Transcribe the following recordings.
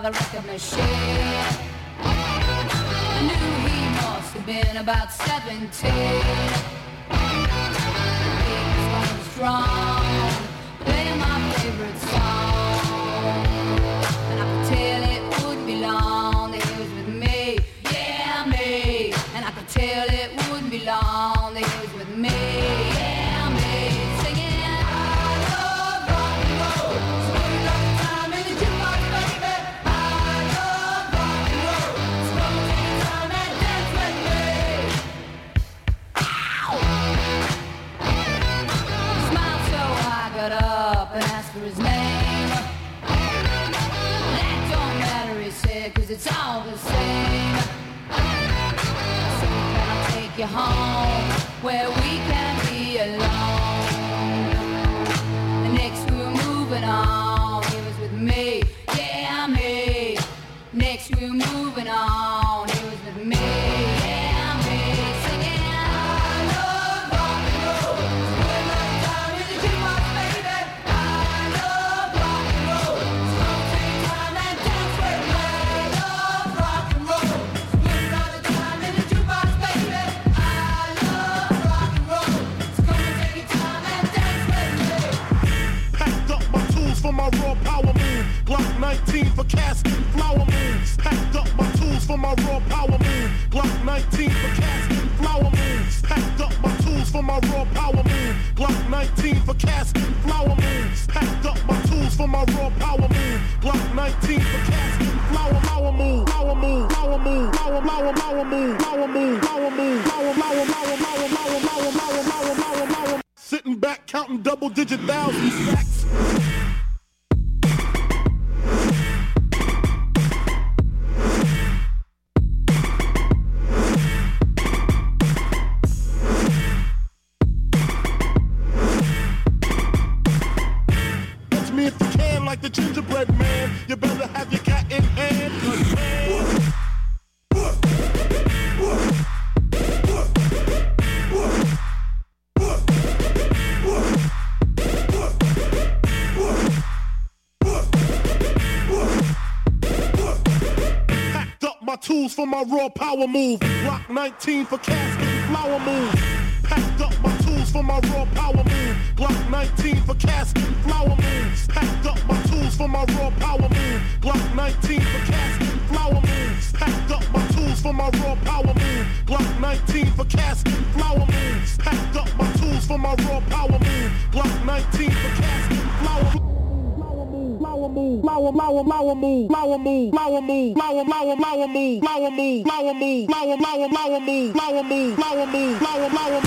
the record machine. I knew he must have been about 17. He was going strong, playing my favorite song. And I could tell it wouldn't be long that he was with me, yeah, me. And I could tell it wouldn't be long that he was with me, yeah, me. Singing, I love rock and roll. So put it up time in the jukebox, baby. I love rock and roll. So come and take your time and dance with me. Ow! He smiled so I got up and asked for his name. That don't matter, he said, 'cause it's all the same. So can I take you home where we can be alone? And next we were moving on, he was with me, yeah, me. Next we were moving on, he was with me, yeah, me. Singing, I love rock and roll. So put another time in the jukebox, baby. I love rock and roll. So come take your time and dance with me. I love rock and roll. So put another time in the jukebox, baby. I love rock and roll. So come and take your time and dance with me. Packed up my tools for my raw power move. Glock 19 for casket flower moves. Packed up my tools for my raw power move. Glock 19 for casket flower moves. Packed up my tools for my raw power move. Glock 19 for casket flower moves. Packed up my tools for my raw power move. Glock 19 for casket flower move. Flower move. Flower move. Flower move. Flower move. Flower move. Flower move. Flower. Sitting back counting double-digit thousand stacks. Touch me if you can, like the gingerbread man. You better have your cat in hand. 'Cause packed up my tools for my raw power move. Glock 19 for casket and flower move. Packed up my tools for my raw power move. Glock 19 for casket and flower moves. Packed up my tools for my raw power move. Glock 19 for casket and flower moves. Packed up my tools for my raw power move. Glock 19 for casket and flower moves. Packed up my tools for my raw power move. Glock 19 for casket and flower moves. Flower move, flower move, flower move, flower move, flower move, flower move, flower move, flower move, flower move, flower move, flower move, flower move, flower move, flower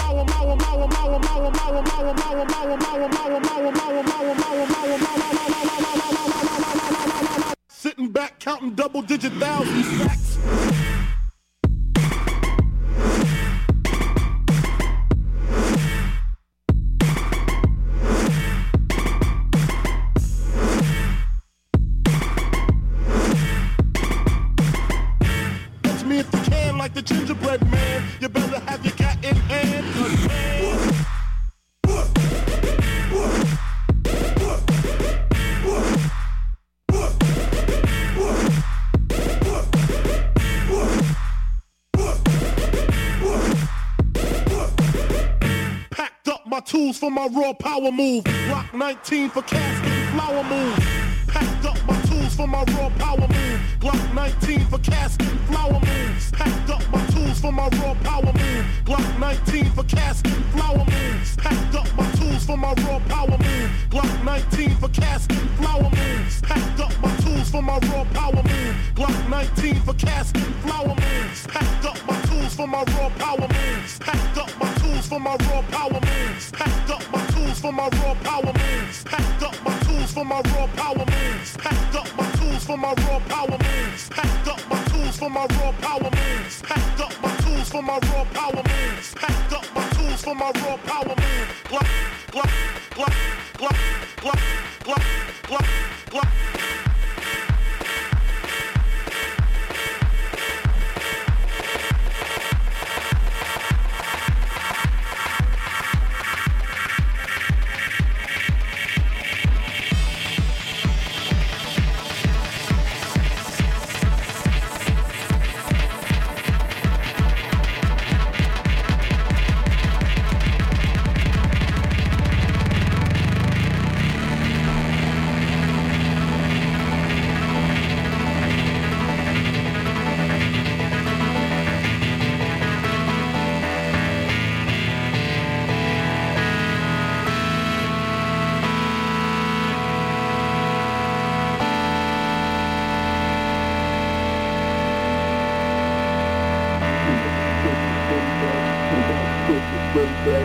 move. Sitting back counting double-digit thousand stacks. If you can, like the gingerbread man, you better have your cat in hand. 'Cause packed up my tools for my raw power move. Glock 19 for casket and flower move. Packed up my tools for my raw power move. Glock 19 for casket and flower moves. Packed up my tools for my raw power move. Glock 19 for casket and flower moves. Packed up my tools for my raw power move. Glock 19 for casket and flower moves. Packed up my tools for my raw power move. Glock 19 for casket and flower moves. Packed up my tools for my raw power moves. Packed up my tools for my raw power moves. Packed up my tools for my raw power moves. Packed up my tools for my raw power moves. Packed up my tools for my raw power moves. Packed up my tools for my raw power moves. Packed up my tools for my raw power moves. Packed up my tools for my raw power moves. Glock, glock, glock, glock, glock, glock, glock, glock.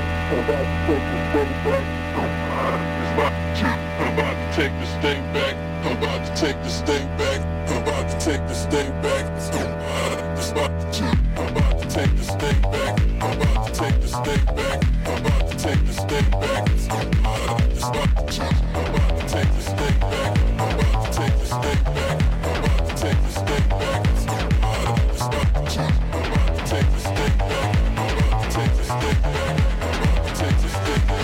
Take this thing back. I'm about to take this thing back. I'm about to take this thing back. I'm about to take this thing back. I'm about to take this thing back. I'm about to take this thing back. I'm about to take this thing back. I'm about to take this thing back. I'm about to take this thing back. I'm about to take this thing back. I'm about to take this thing back. I'm about to take this thing back.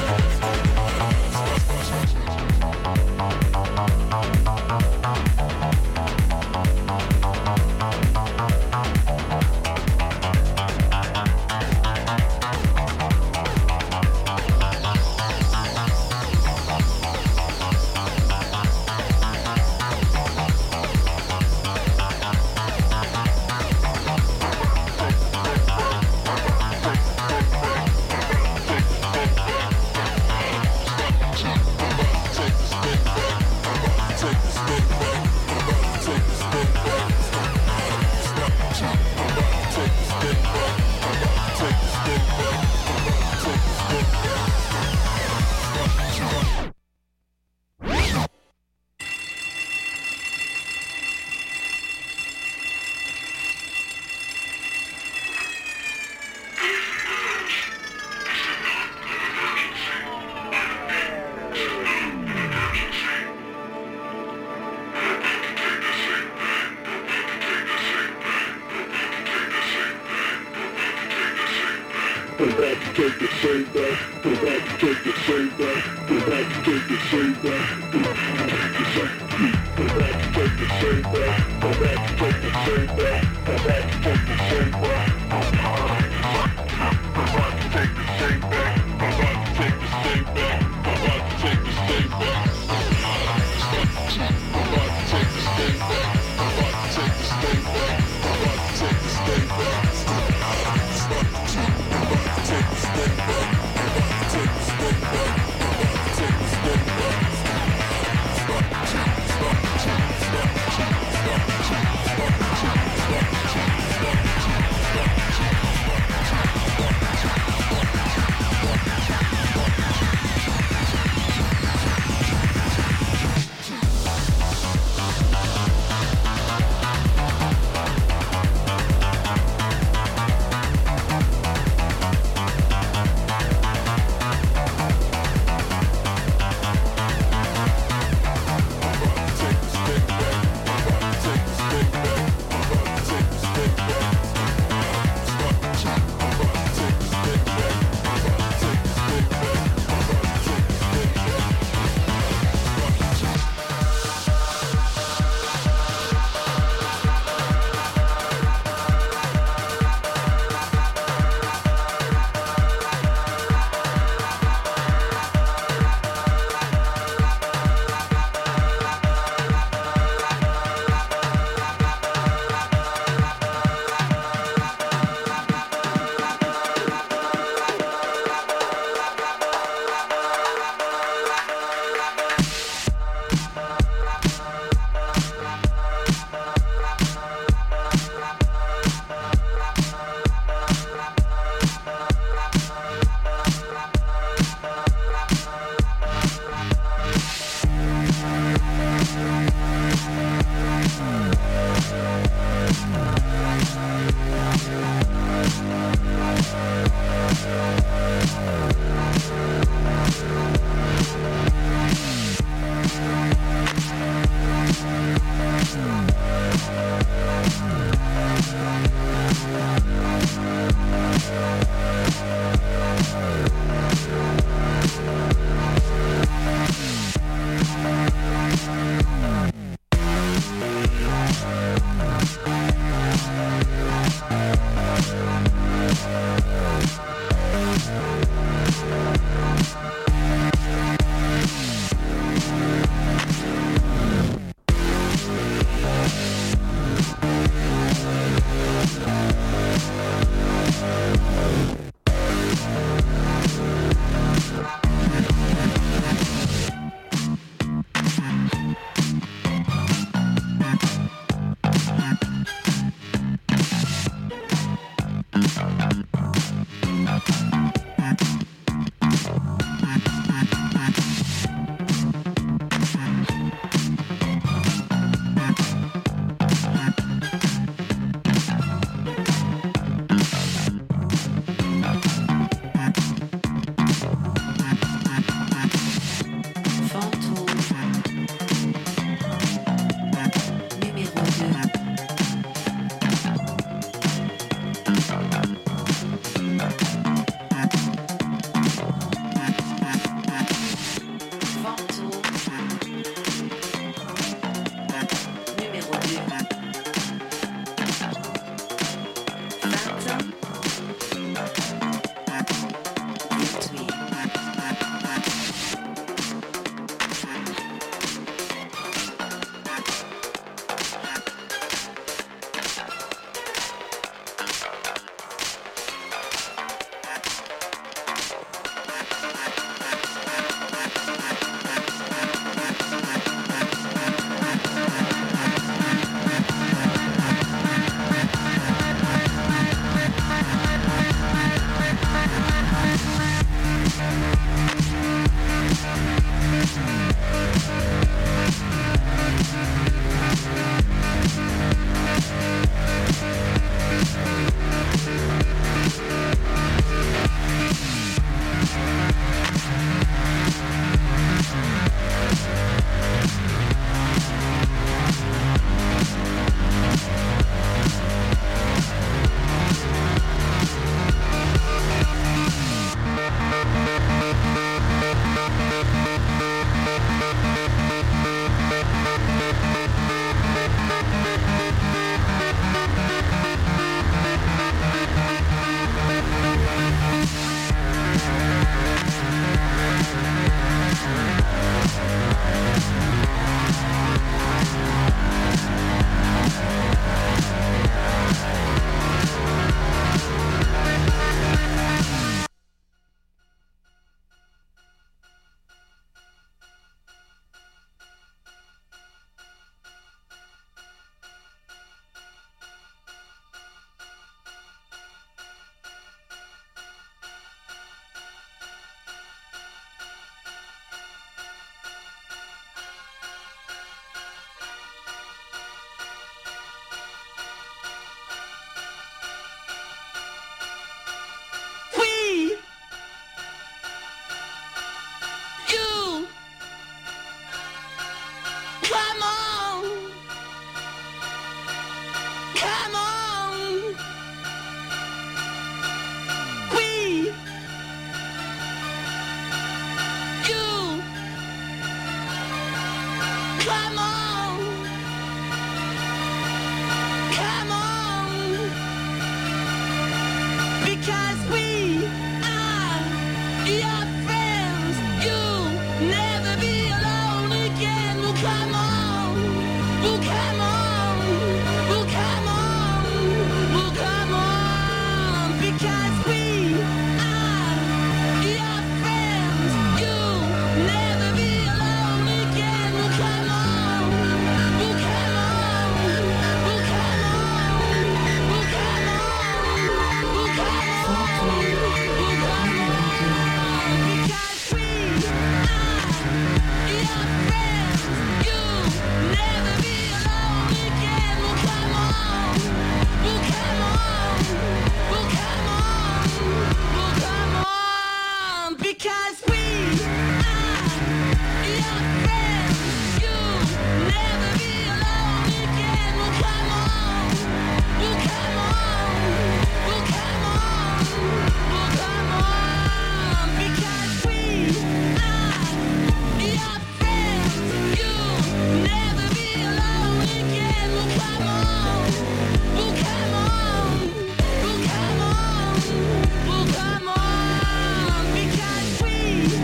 Come on, because we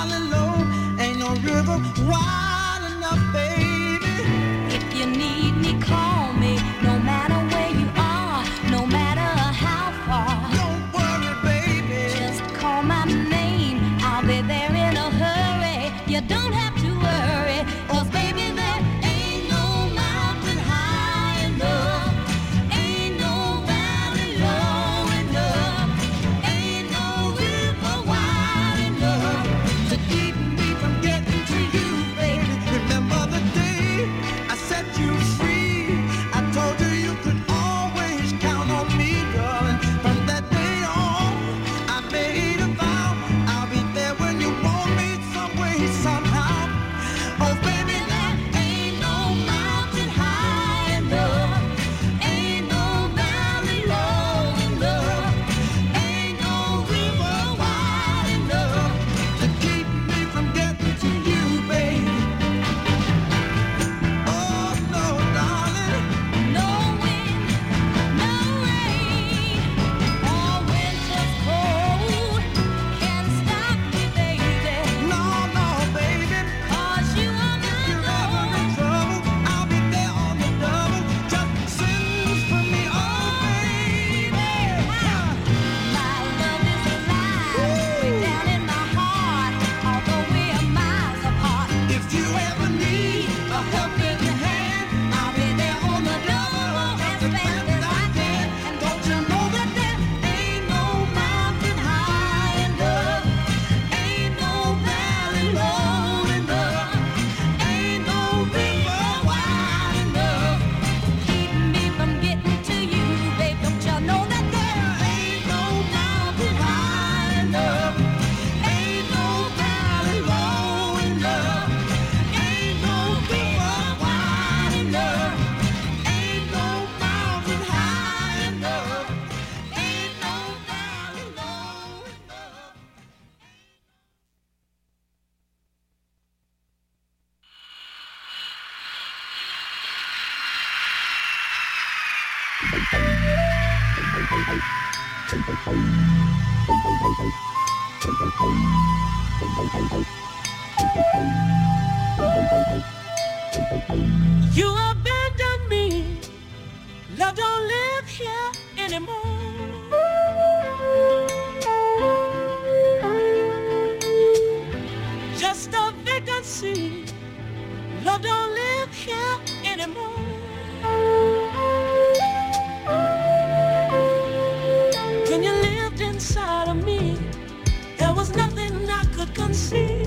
valley low, ain't no river wide enough, baby. If you need me, call me. No matter where you are, no matter how far. Don't worry, baby. Just call my name. I'll be there in a hurry. You don't have to worry, 'cause baby, there ain't no mountain high enough. Ain't no valley low enough. Ain't no river wide enough To keep me from getting to you, baby. Remember the day I set you free. I told you you could always count on me, darling. From that day on, I made a vow. I'll be there when you want me, some way, somehow. Oh, baby, there ain't no mountain high enough. Ain't no valley low enough. Ain't no river wide enough to keep me from getting to you, baby. Oh, no, darling. No wind, no rain, or winter's cold can stop me, baby. No, no, baby. 'Cause you are my You're ever love. in trouble, I'll be there on the double. Just sing for me, oh, baby. My love is alive, way down in my heart, although we are miles apart. If you ever need a helping hand, I'll be there on the double as fast as I can. and don't you know that there ain't no mountain high enough, ain't no valley low enough, ain't no river wide enough. Keep me from getting to you, babe. Don't you know that there Ain't no mountain high enough, ain't no valley low enough, ain't no river wide enough, ain't no mountain high enough, ain't no valley low enough. You abandoned me. Love don't live here anymore. Just a vacancy. Love don't live here anymore. When you lived inside of me, there was nothing I could conceive.